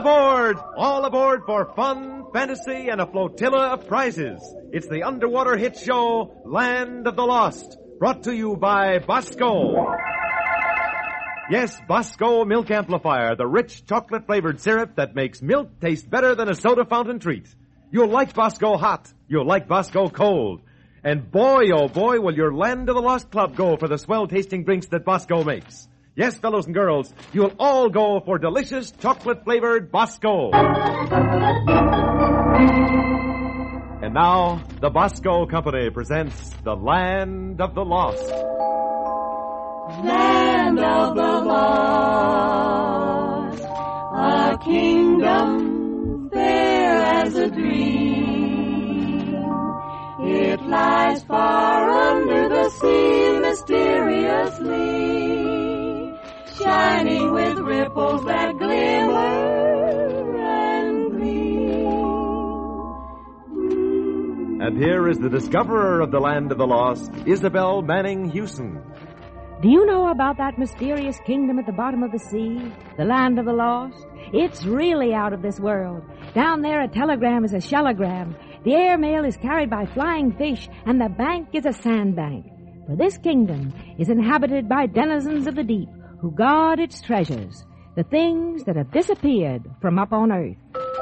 aboard! All aboard for fun, fantasy, and a flotilla of prizes. It's the underwater hit show, Land of the Lost, brought to you by Bosco. Yes, Bosco Milk Amplifier, the rich chocolate-flavored syrup that makes milk taste better than a soda fountain treat. You'll like Bosco hot. You'll like Bosco cold. And boy, oh boy, will your Land of the Lost Club go for the swell-tasting drinks that Bosco makes. Yes, fellows and girls, you'll all go for delicious chocolate-flavored Bosco. And now, the Bosco Company presents The Land of the Lost. Land of the Lost, a kingdom fair as a dream. It lies far under the sea mysteriously, shining with ripples that glimmer and gleam. And here is the discoverer of the Land of the Lost, Isabel Manning Hewson. Do you know about that mysterious kingdom at the bottom of the sea, the Land of the Lost? It's really out of this world. Down there, a telegram is a shellogram. The airmail is carried by flying fish, and the bank is a sandbank. For this kingdom is inhabited by denizens of the deep who guard its treasures, the things that have disappeared from up on earth.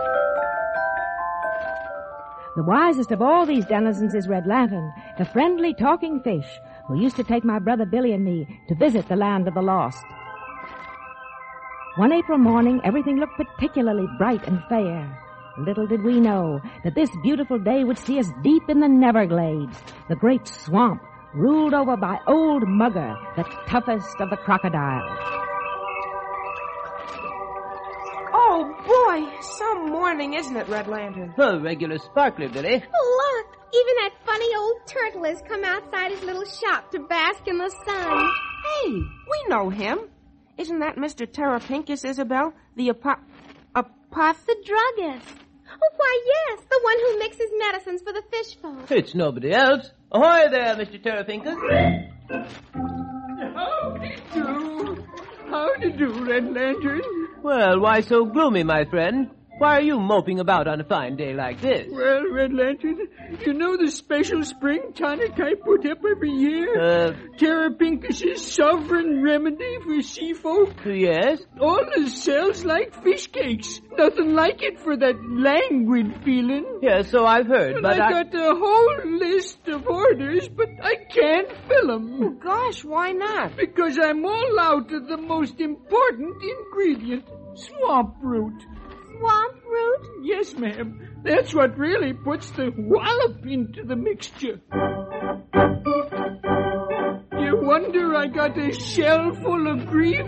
The wisest of all these denizens is Red Lantern, the friendly talking fish who used to take my brother Billy and me to visit the Land of the Lost. One April morning, everything looked particularly bright and fair. Little did we know that this beautiful day would see us deep in the Neverglades, the great swamp ruled over by Old Mugger, the toughest of the crocodiles. Oh, boy, some morning, isn't it, Red Lantern? A regular sparkler, Billy. Oh, look, even that funny old turtle has come outside his little shop to bask in the sun. Hey, we know him. Isn't that Mr. Terrapinkus, Isabel? The The druggist. Oh, why, yes, the one who mixes medicines for the fish folk. It's nobody else. Ahoy there, Mr. Terrapinkus. How do you do, Red Lantern? Well, why so gloomy, my friend? Why are you moping about on a fine day like this? Well, Red Lantern, you know the special spring tonic I put up every year? Terrapinkus's sovereign remedy for sea folk? Yes? All the cells like fish cakes. Nothing like it for that languid feeling. Yes, so I've heard, And but I got a whole list of orders, but I can't fill them. Gosh, why not? Because I'm all out of the most important ingredient, swamp root. Swamp root? Yes, ma'am. That's what really puts the wallop into the mixture. You wonder I got a shell full of grief?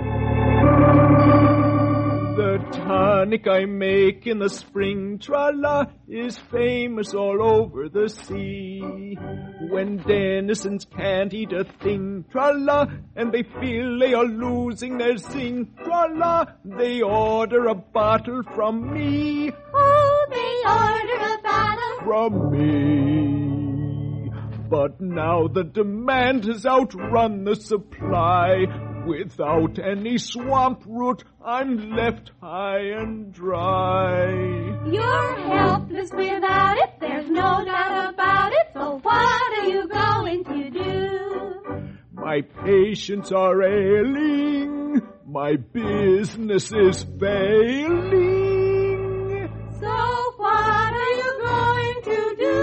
The tonic I make in the spring, tra-la, is famous all over the sea. When denizens can't eat a thing, tra-la, and they feel they are losing their zing, tra-la, they order a bottle from me. Oh, they order a bottle From me. But now the demand has outrun the supply. Without any swamp root, I'm left high and dry. You're helpless without it, there's no doubt about it. So what are you going to do? My patients are ailing, my business is failing. So what are you going to do?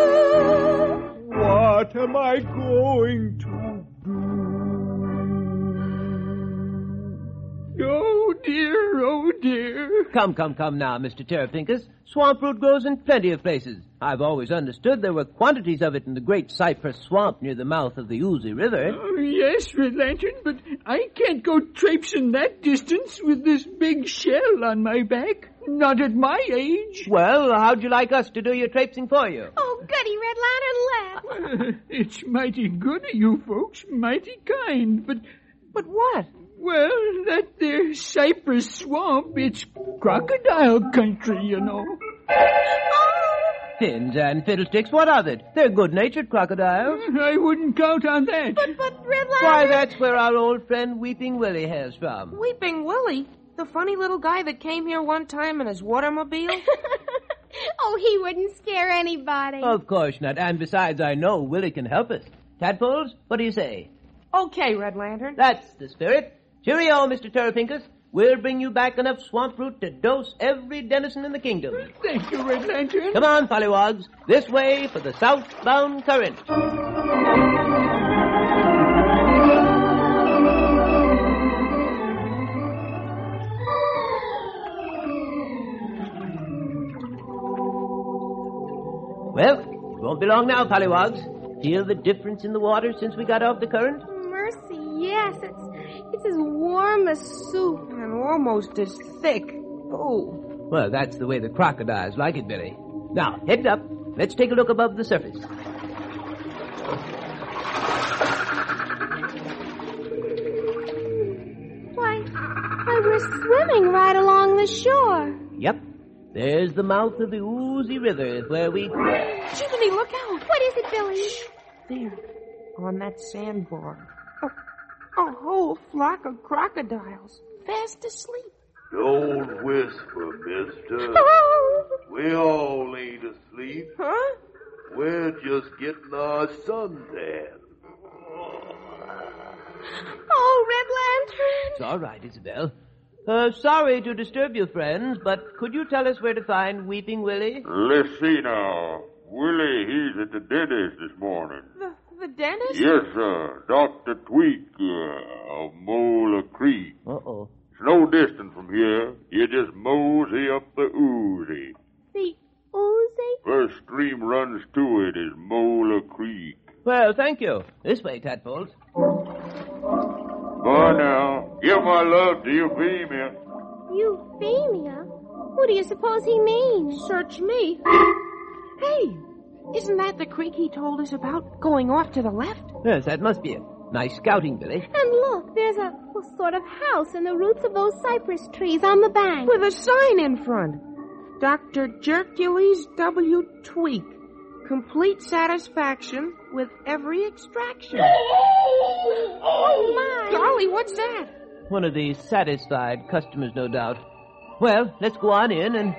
What am I going to do? Oh, dear, oh, dear. Come now, Mr. Terrapinkus. Swamp root grows in plenty of places. I've always understood there were quantities of it in the great cypress swamp near the mouth of the Oozy River. Oh, yes, Red Lantern, but I can't go traipsing that distance with this big shell on my back. Not at my age. Well, how'd you like us to do your traipsing for you? Oh, goody, Red Lantern, laugh. It's mighty good of you folks, mighty kind, but what? Well, that there cypress swamp, it's crocodile country, you know. Pins and fiddlesticks, what of it? They're good-natured crocodiles. I wouldn't count on that. But Red Lantern... Why, that's where our old friend Weeping Willie hails from. Weeping Willie? The funny little guy that came here one time in his watermobile? Oh, he wouldn't scare anybody. Of course not. And besides, I know Willie can help us. Tadpoles, what do you say? Okay, Red Lantern. That's the spirit. Cheerio, Mr. Terrapinkus. We'll bring you back enough swamp fruit to dose every denizen in the kingdom. Thank you, Red Lantern. Come on, Pollywogs. This way for the southbound current. Well, it won't be long now, Pollywogs. Feel the difference in the water since we got off the current? Mercy, yes. It's as warm as soup. And almost as thick. Oh. Well, that's the way the crocodiles like it, Billy. Now, head up. Let's take a look above the surface. Why, we're swimming right along the shore. Yep. There's the mouth of the Oozy River where we... Jiminy, look out. What is it, Billy? There, on that sandbar. A whole flock of crocodiles, fast asleep. Don't whisper, mister. We all ain't asleep. Huh? We're just getting our suntan. Oh, Red Lantern. It's all right, Isabel. Sorry to disturb you, friends, but could you tell us where to find Weeping Willie? Let's see now. Willie, he's at the dentist this morning. The dentist? Yes, sir. Dr. Tweak of Mola Creek. Uh-oh. It's no distance from here. You just mosey up the Oozy. The Oozy? First stream runs to it is Mola Creek. Well, thank you. This way, Tadpoles. Bye now. Give my love to Euphemia. Euphemia? Who do you suppose he means? Search me. Hey, isn't that the creek he told us about, going off to the left? Yes, that must be it. Nice scouting, Billy. And look, there's a sort of house in the roots of those cypress trees on the bank. With a sign in front. Dr. Hercules W. Tweak. Complete satisfaction with every extraction. Oh, my. Golly, what's that? One of the satisfied customers, no doubt. Well, let's go on in and...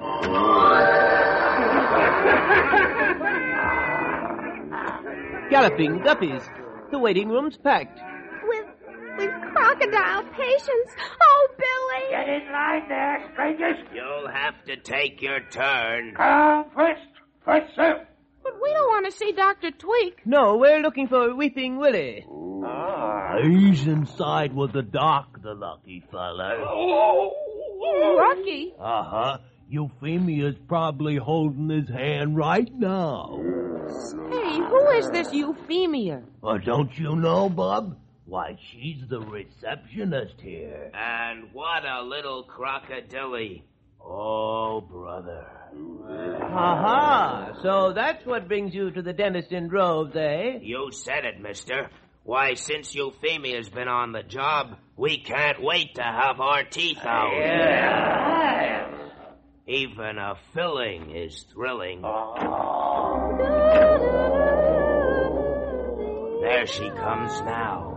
Galloping guppies. The waiting room's packed. With crocodile patients. Oh, Billy. Get in line there, strangers. You'll have to take your turn. Come first. First, sir. But we don't want to see Dr. Tweak. No, we're looking for Weeping Willie. He's inside with the doc, the lucky fella. Lucky? Uh-huh. Euphemia's probably holding his hand right now. Hey, who is this Euphemia? Don't you know, Bub? Why, she's the receptionist here. And what a little crocodile. Oh, brother. Aha! So that's what brings you to the dentist in droves, eh? You said it, mister. Why, since Euphemia's been on the job, we can't wait to have our teeth out. Yeah. Even a filling is thrilling. There she comes now.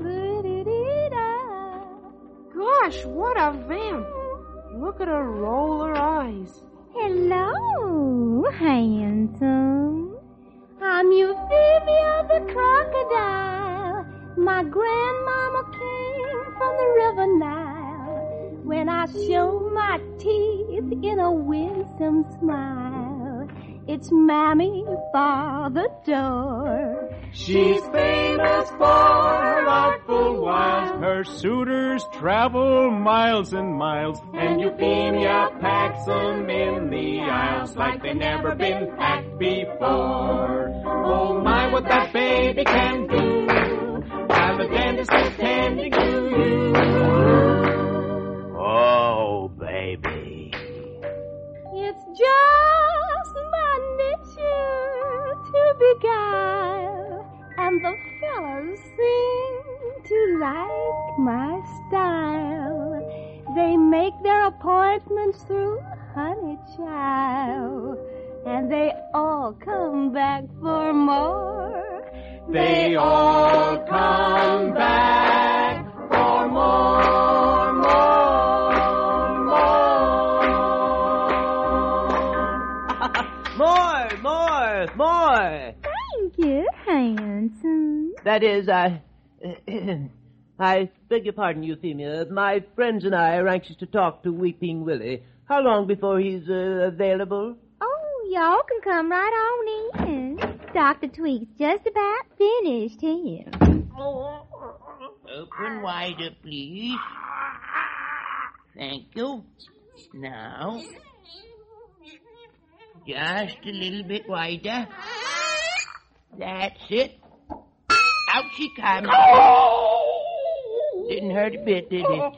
Gosh, what a vamp. Look at her roll her eyes. Hello, handsome. I'm Euphemia the crocodile. My grandmama came from the river Nile. When I show my teeth in a winsome smile, it's Mammy for the door. She's famous for her artful wiles. Her suitors travel miles and miles, and Euphemia packs 'em in the aisles like they never been packed before. Oh my, what that baby can do, while the dentist is tending to you. Oh, baby. It's just my nature to beguile, and the fellas seem to like my style. They make their appointments through Honey Child, and they all come back for more. They all come back for more. you're handsome. That is, I beg your pardon, Euphemia. My friends and I are anxious to talk to Weeping Willie. How long before he's available? Oh, y'all can come right on in. Dr. Tweek's just about finished here. Open wider, please. Thank you. Now, just a little bit wider. That's it. Out she comes. Didn't hurt a bit, did it?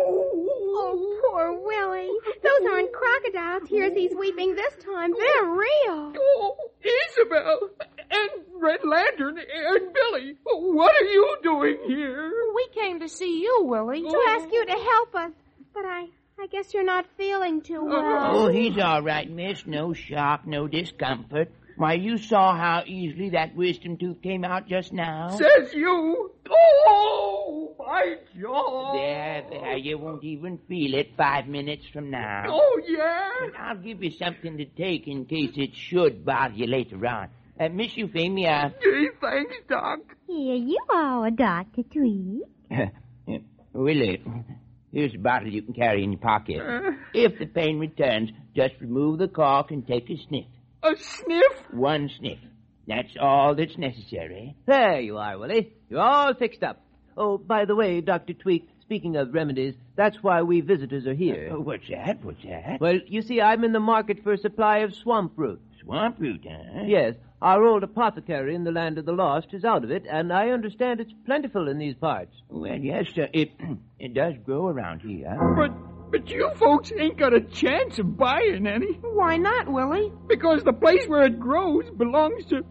Oh, poor Willie. Those aren't crocodile tears he's weeping this time. They're real. Oh, Isabel and Red Lantern and Billy, what are you doing here? We came to see you, Willie, to ask you to help us. But I guess you're not feeling too well. Oh, he's all right, miss. No shock, no discomfort. Why, you saw how easily that wisdom tooth came out just now. Says you. Oh, my jaw. There, you won't even feel it 5 minutes from now. Oh, yeah? And I'll give you something to take in case it should bother you later on. Miss Euphemia. Gee, thanks, Doc. Here you are, Dr. Tweek. Willie, here's a bottle you can carry in your pocket. If the pain returns, just remove the cork and take a sniff. A sniff? One sniff. That's all that's necessary. There you are, Willie. You're all fixed up. Oh, by the way, Dr. Tweek, speaking of remedies, that's why we visitors are here. What's that? What's that? Well, you see, I'm in the market for a supply of swamp root. Swamp root, huh? Yes. Our old apothecary in the Land of the Lost is out of it, and I understand it's plentiful in these parts. Well, yes, sir. It does grow around here. But you folks ain't got a chance of buying any. Why not, Willie? Because the place where it grows belongs to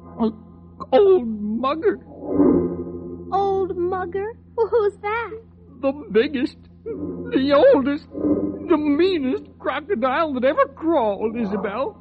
Old Mugger. Old Mugger? Who's that? The biggest, the oldest, the meanest crocodile that ever crawled, Isabel.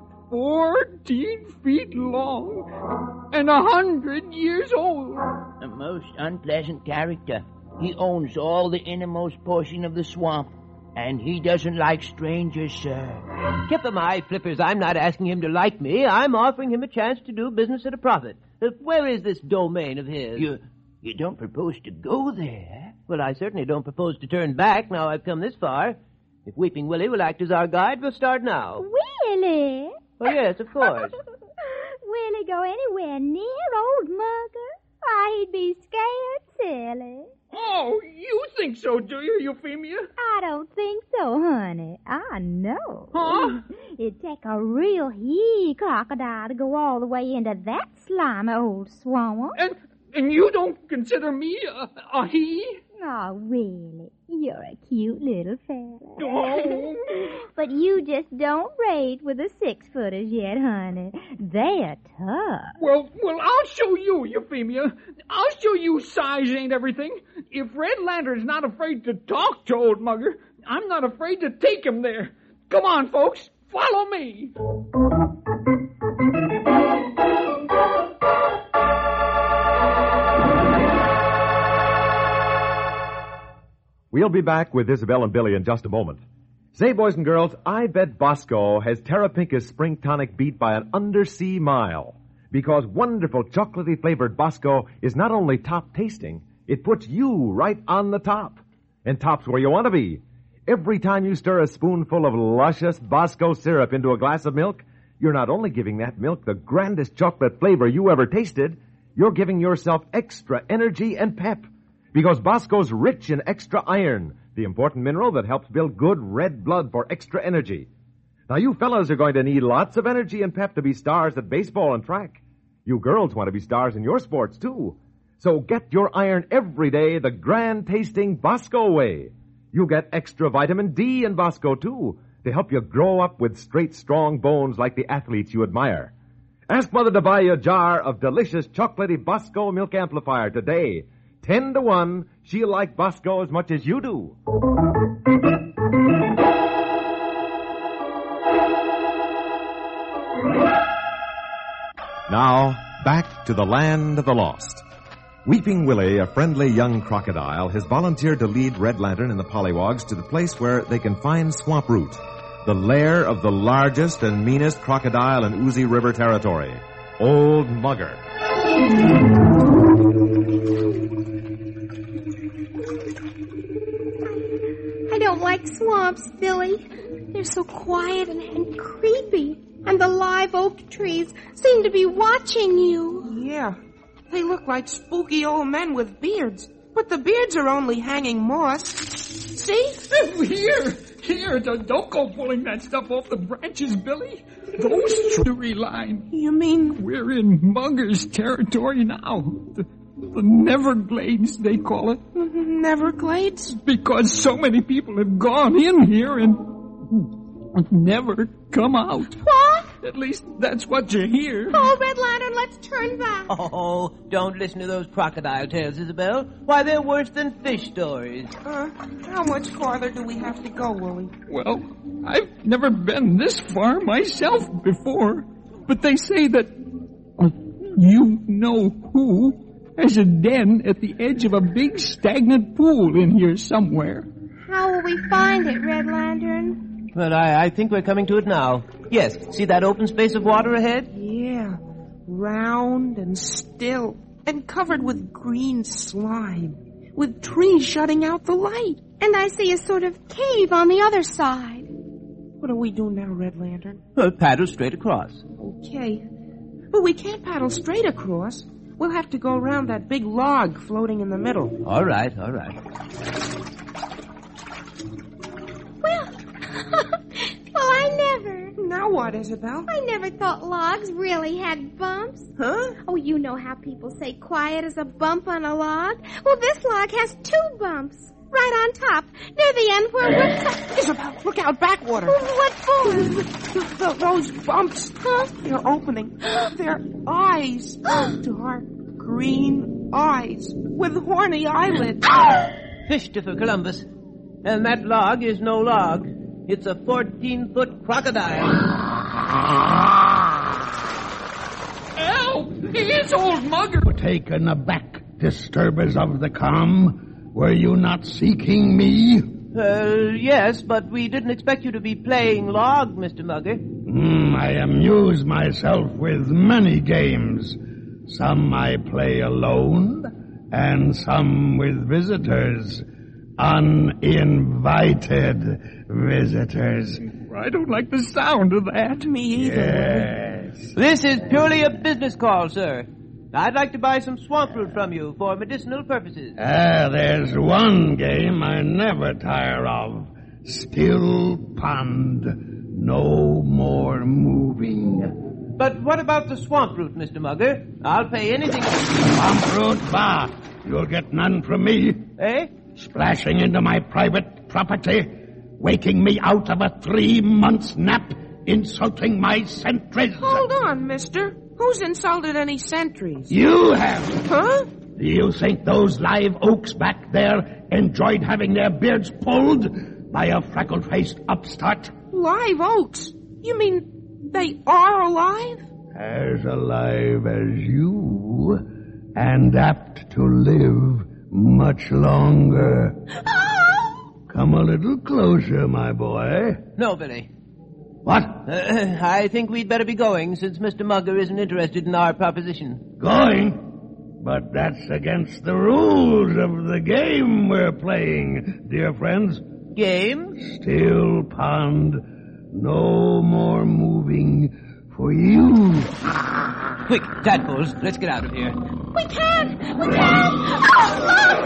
14 feet long and 100 years old. A most unpleasant character. He owns all the innermost portion of the swamp, and he doesn't like strangers, sir. Keep them eye flippers. I'm not asking him to like me. I'm offering him a chance to do business at a profit. Where is this domain of his? You don't propose to go there? Well, I certainly don't propose to turn back now I've come this far. If Weeping Willie will act as our guide, we'll start now. Willie? Oh, yes, of course. Will he go anywhere near Old Mugger? Why, he'd be scared silly. Oh, you think so, do you, Euphemia? I don't think so, honey. I know. Huh? It'd take a real he-crocodile to go all the way into that slimy old swamp. And you don't consider me a he? Oh, really? You're a cute little fella. Oh. But you just don't rate with the 6-footers yet, honey. They're tough. Well, I'll show you, Euphemia. I'll show you size ain't everything. If Red Lantern's not afraid to talk to Old Mugger, I'm not afraid to take him there. Come on, folks. Follow me. We'll be back with Isabel and Billy in just a moment. Say, boys and girls, I bet Bosco has Terra Pinka's Spring Tonic beat by an undersea mile. Because wonderful chocolatey flavored Bosco is not only top tasting, it puts you right on the top. And top's where you want to be. Every time you stir a spoonful of luscious Bosco syrup into a glass of milk, you're not only giving that milk the grandest chocolate flavor you ever tasted, you're giving yourself extra energy and pep. Because Bosco's rich in extra iron, the important mineral that helps build good red blood for extra energy. Now, you fellas are going to need lots of energy and pep to be stars at baseball and track. You girls want to be stars in your sports, too. So get your iron every day the grand-tasting Bosco way. You'll get extra vitamin D in Bosco, too, to help you grow up with straight, strong bones like the athletes you admire. Ask Mother to buy you a jar of delicious chocolatey Bosco Milk Amplifier today. 10-1, she'll like Bosco as much as you do. Now, back to the Land of the Lost. Weeping Willie, a friendly young crocodile, has volunteered to lead Red Lantern and the Pollywogs to the place where they can find Swamp Root, the lair of the largest and meanest crocodile in Oozy River territory. Old Mugger. I don't like swamps, Billy. They're so quiet and creepy. And the live oak trees seem to be watching you. Yeah, they look like spooky old men with beards. But the beards are only hanging moss. See? Here, don't go pulling that stuff off the branches, Billy. Those tree line. You mean? We're in Mugger's territory now. The Neverglades, they call it. Neverglades? Because so many people have gone in here and never come out. What? At least that's what you hear. Oh, Red Lantern, let's turn back. Oh, don't listen to those crocodile tales, Isabel. Why, they're worse than fish stories. How much farther do we have to go, Willie? Well, I've never been this far myself before. But they say that you know who has a den at the edge of a big stagnant pool in here somewhere. How will we find it, Red Lantern? Well, I think we're coming to it now. Yes, see that open space of water ahead? Yeah, round and still, and covered with green slime, with trees shutting out the light. And I see a sort of cave on the other side. What do we do now, Red Lantern? Paddle straight across. Okay. But we can't paddle straight across. We'll have to go around that big log floating in the middle. All right. Well, I never. Now what, Isabel? I never thought logs really had bumps. Huh? Oh, you know how people say quiet as a bump on a log? Well, this log has 2 bumps. Right on top, near the end where we're... Isabel, look out, backwater. What for? Those bumps. Huh? They're opening. Their eyes. Dark green eyes with horny eyelids. Fished for Columbus. And that log is no log. It's a 14-foot crocodile. Help! It's old Mugger. Taken aback, disturbers of the calm. Were you not seeking me? Yes, but we didn't expect you to be playing log, Mr. Mugger. I amuse myself with many games. Some I play alone, and some with visitors. Uninvited visitors. I don't like the sound of that. Me either. Yes. This is purely a business call, sir. I'd like to buy some swamp fruit from you for medicinal purposes. There's one game I never tire of. Still pond. No more moving. But what about the swamp fruit, Mr. Mugger? I'll pay anything. Swamp fruit? Bah! You'll get none from me. Eh? Splashing into my private property, waking me out of a 3-month nap, insulting my sentries. Hold on, mister. Who's insulted any sentries? You have. Huh? Do you think those live oaks back there enjoyed having their beards pulled by a freckle-faced upstart? Live oaks? You mean they are alive? As alive as you, and apt to live much longer. Come a little closer, my boy. No, Billy. What? I think we'd better be going, since Mr. Mugger isn't interested in our proposition. Going? But that's against the rules of the game we're playing, dear friends. Game? Still pond. No more moving for you. Quick, tadpoles, let's get out of here. We can't! Oh, look!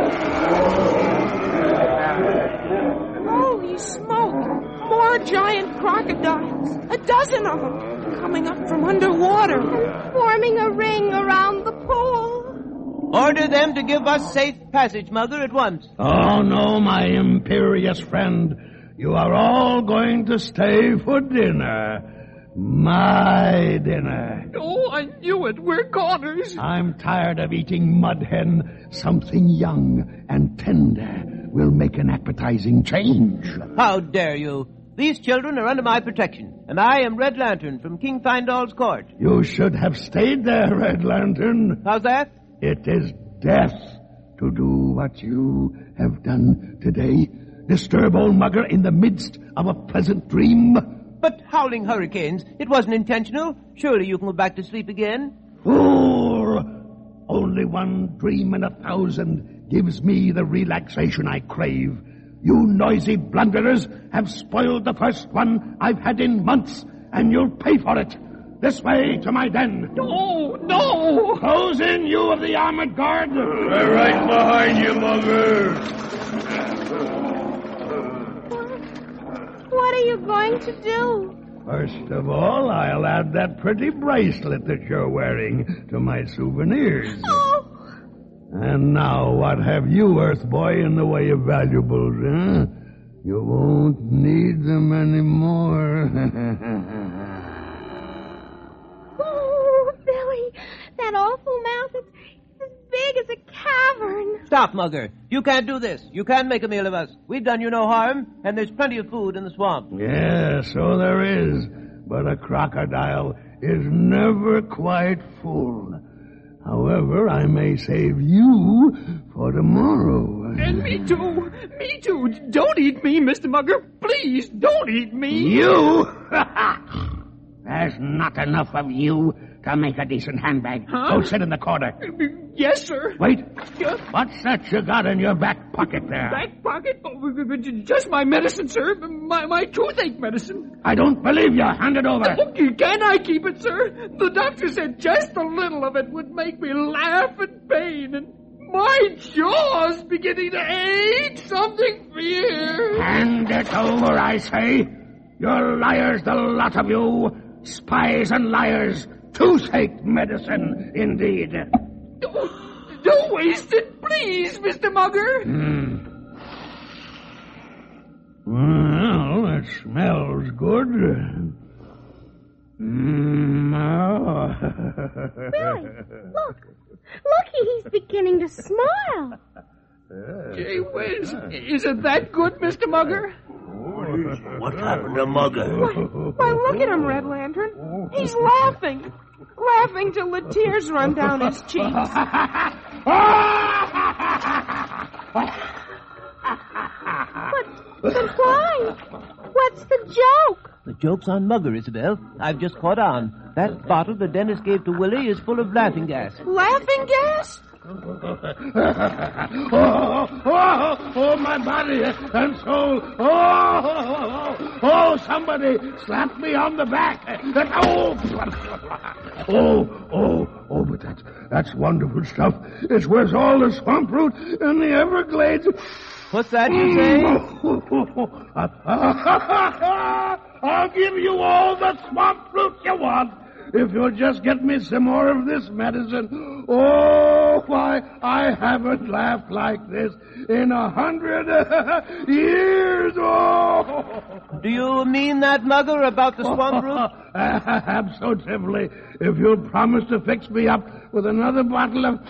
Holy smoke! More giant crocodiles. 12 of them coming up from underwater. Forming a ring around the pool. Order them to give us safe passage, Mugger, at once. Oh, no, my imperious friend. You are all going to stay for dinner. My dinner. Oh, I knew it. We're goners. I'm tired of eating mud hen. Something young and tender will make an appetizing change. How dare you? These children are under my protection, and I am Red Lantern from King Findall's court. You should have stayed there, Red Lantern. How's that? It is death to do what you have done today. Disturb old Mugger in the midst of a pleasant dream. But howling hurricanes, it wasn't intentional. Surely you can go back to sleep again. Fool! Only one dream in 1,000 gives me the relaxation I crave. You noisy blunderers have spoiled the first one I've had in months, and you'll pay for it. This way to my den. No, no! Close in, you of the armored guard. We're right behind you, Mugger. What are you going to do? First of all, I'll add that pretty bracelet that you're wearing to my souvenirs. Oh! And now, what have you, Earth Boy, in the way of valuables, huh? You won't need them anymore. Oh, Billy, that awful mouth is as big as a cavern. Stop, Mugger. You can't do this. You can't make a meal of us. We've done you no harm, and there's plenty of food in the swamp. Yeah, so there is. But a crocodile is never quite full. However, I may save you for tomorrow. And me too. Me too. Don't eat me, Mr. Mugger. Please, don't eat me. You? There's not enough of you to make a decent handbag. Huh? Go sit in the corner. Yes, sir. Wait. What's that you got in your back pocket there? Back pocket? Oh, just my medicine, sir. My toothache medicine. I don't believe you. Hand it over. Can I keep it, sir? The doctor said just a little of it would make me laugh in pain, and my jaw's beginning to ache. Something fierce. Hand it over, I say. You're liars, the lot of you. Spies and liars. Toothache medicine, indeed. Don't waste it, please, Mr. Mugger. Well, it smells good. Billy, look, he's beginning to smile. Gee whiz, is it that good, Mr. Mugger? What happened to Mugger? Why, look at him, Red Lantern. He's laughing. Laughing till the tears run down his cheeks. But why? What's the joke? The joke's on Mugger, Isabel. I've just caught on. That bottle the dentist gave to Willie is full of laughing gas. Laughing gas? Oh, my body and soul. Oh, somebody slap me on the back. But that's wonderful stuff. It's worth all the swamp root and the Everglades. What's that you say? I'll give you all the swamp fruit you want if you'll just get me some more of this medicine. Oh, why, I haven't laughed like this in 100 years. Oh! Do you mean that, Mugger, about the swamp root? Absolutely. If you'll promise to fix me up with another bottle of...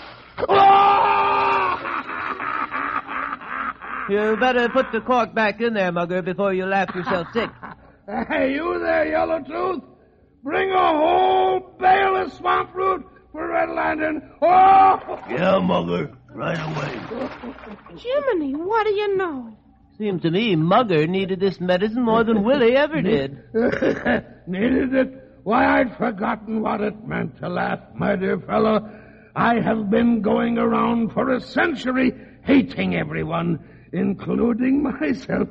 You better put the cork back in there, Mugger, before you laugh yourself sick. Hey, you there, Yellow Tooth. Bring a whole bale of swamp root for Red Lantern. Oh! Yeah, Mugger. Right away. Jiminy, what do you know? Seems to me Mugger needed this medicine more than Willie ever did. Needed it? Why, I'd forgotten what it meant to laugh, my dear fellow. I have been going around for a century hating everyone, including myself.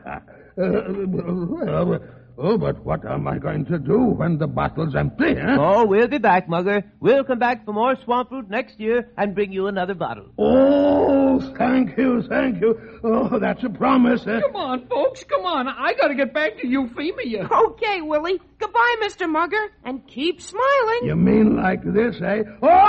But what am I going to do when the bottle's empty, huh? Oh, we'll be back, Mugger. We'll come back for more swamp fruit next year and bring you another bottle. Oh, thank you. Oh, that's a promise. Come on, folks, come on. I gotta get back to Euphemia. Okay, Willie. Goodbye, Mr. Mugger, and keep smiling. You mean like this, eh?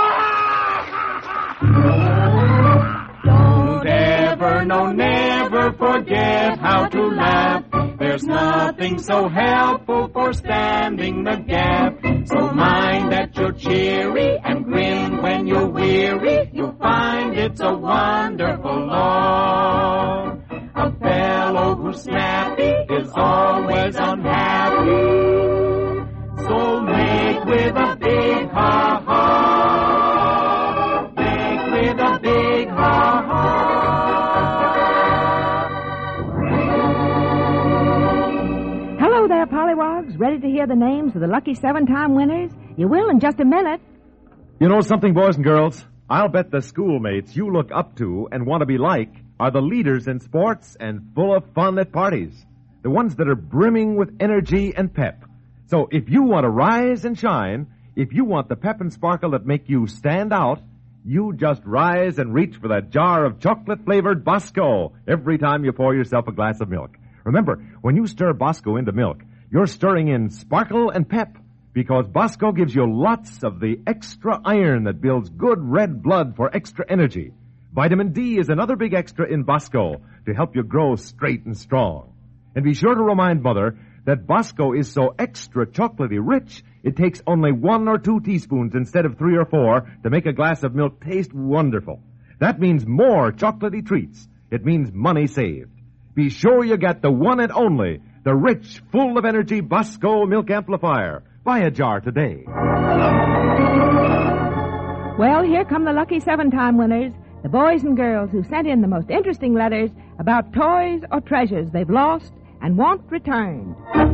Don't ever, no, never forget how to laugh. There's nothing so helpful for standing the gap. So mind that you're cheery and grin when you're weary. You'll find it's a wonderful law. A fellow who's snappy is always unhappy. So make with a big ha-ha. Make with a big ha-ha. Hello there, Polly. hear the names of the lucky 7-time winners? You will in just a minute. You know something, boys and girls? I'll bet the schoolmates you look up to and want to be like are the leaders in sports and full of fun at parties. The ones that are brimming with energy and pep. So if you want to rise and shine, if you want the pep and sparkle that make you stand out, you just rise and reach for that jar of chocolate-flavored Bosco every time you pour yourself a glass of milk. Remember, when you stir Bosco into milk, you're stirring in sparkle and pep, because Bosco gives you lots of the extra iron that builds good red blood for extra energy. Vitamin D is another big extra in Bosco to help you grow straight and strong. And be sure to remind Mother that Bosco is so extra chocolatey rich, it takes only 1 or 2 teaspoons instead of 3 or 4 to make a glass of milk taste wonderful. That means more chocolatey treats. It means money saved. Be sure you get the one and only, the rich, full of energy Bosco Milk Amplifier. Buy a jar today. Well, here come the lucky 7-time winners, the boys and girls who sent in the most interesting letters about toys or treasures they've lost and want returned.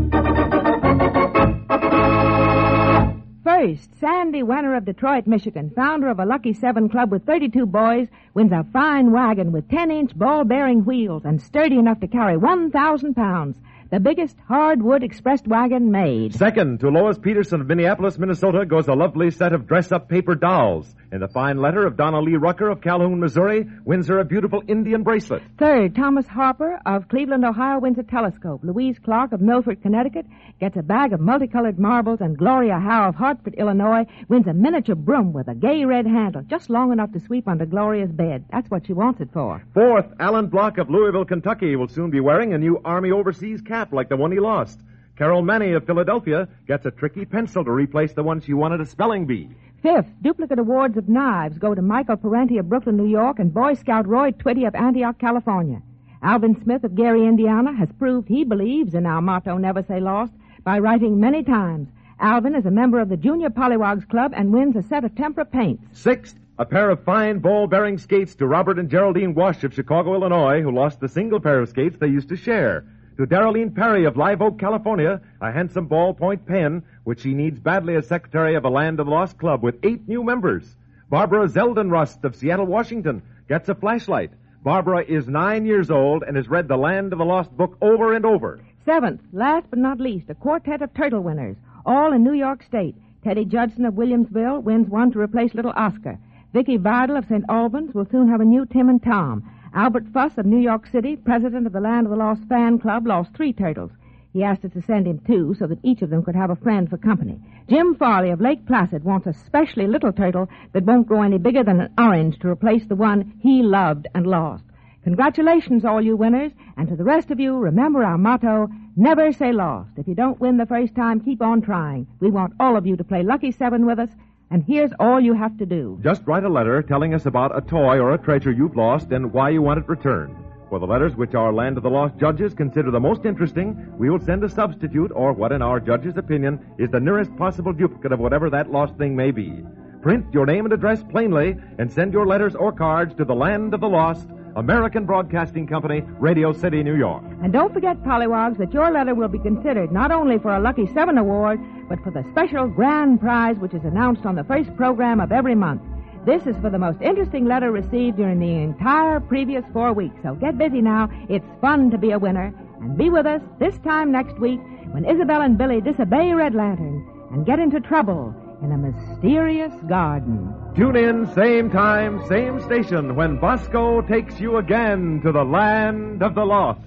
First, Sandy Wenner of Detroit, Michigan, founder of a Lucky 7 club with 32 boys, wins a fine wagon with 10-inch ball-bearing wheels and sturdy enough to carry 1,000 pounds. The biggest hardwood express wagon made. Second, to Lois Peterson of Minneapolis, Minnesota, goes a lovely set of dress-up paper dolls. And the fine letter of Donna Lee Rucker of Calhoun, Missouri, wins her a beautiful Indian bracelet. Third, Thomas Harper of Cleveland, Ohio, wins a telescope. Louise Clark of Milford, Connecticut, gets a bag of multicolored marbles. And Gloria Howe of Hartford, Illinois, wins a miniature broom with a gay red handle, just long enough to sweep under Gloria's bed. That's what she wants it for. Fourth, Alan Block of Louisville, Kentucky, will soon be wearing a new Army overseas cap like the one he lost. Carol Manny of Philadelphia gets a tricky pencil to replace the one she wanted a spelling bee. Fifth, duplicate awards of knives go to Michael Parenti of Brooklyn, New York, and Boy Scout Roy Twitty of Antioch, California. Alvin Smith of Gary, Indiana, has proved he believes in our motto, Never Say Lost, by writing many times. Alvin is a member of the Junior Pollywogs Club and wins a set of tempera paints. Sixth, a pair of fine ball-bearing skates to Robert and Geraldine Wash of Chicago, Illinois, who lost the single pair of skates they used to share. To Darylene Perry of Live Oak, California, a handsome ballpoint pen, which she needs badly as secretary of a Land of the Lost club with 8 new members. Barbara Zeldenrust of Seattle, Washington, gets a flashlight. Barbara is 9 years old and has read the Land of the Lost book over and over. Seventh, last but not least, a quartet of turtle winners, all in New York State. Teddy Judson of Williamsville wins one to replace little Oscar. Vicky Vidal of St. Albans will soon have a new Tim and Tom. Albert Fuss of New York City, president of the Land of the Lost fan club, lost 3 turtles. He asked us to send him 2 so that each of them could have a friend for company. Jim Farley of Lake Placid wants a specially little turtle that won't grow any bigger than an orange to replace the one he loved and lost. Congratulations, all you winners, and to the rest of you, remember our motto, never say lost. If you don't win the first time, keep on trying. We want all of you to play Lucky 7 with us, and here's all you have to do. Just write a letter telling us about a toy or a treasure you've lost and why you want it returned. For the letters which our Land of the Lost judges consider the most interesting, we will send a substitute or what, in our judge's opinion, is the nearest possible duplicate of whatever that lost thing may be. Print your name and address plainly and send your letters or cards to the Land of the Lost, American Broadcasting Company, Radio City, New York. And don't forget, Pollywogs, that your letter will be considered not only for a Lucky 7 award, but for the special grand prize which is announced on the first program of every month. This is for the most interesting letter received during the entire previous 4 weeks. So get busy now. It's fun to be a winner. And be with us this time next week when Isabel and Billy disobey Red Lantern and get into trouble in a mysterious garden. Tune in, same time, same station, when Bosco takes you again to the Land of the Lost.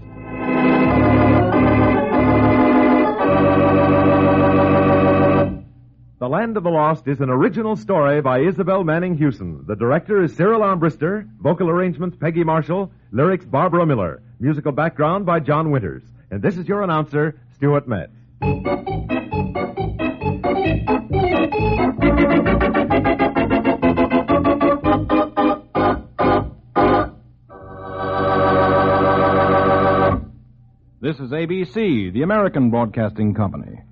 The Land of the Lost is an original story by Isabel Manning Hewson. The director is Cyril Armbruster, vocal arrangements Peggy Marshall, lyrics Barbara Miller, musical background by John Winters. And this is your announcer, Stuart Metz. This is ABC, the American Broadcasting Company.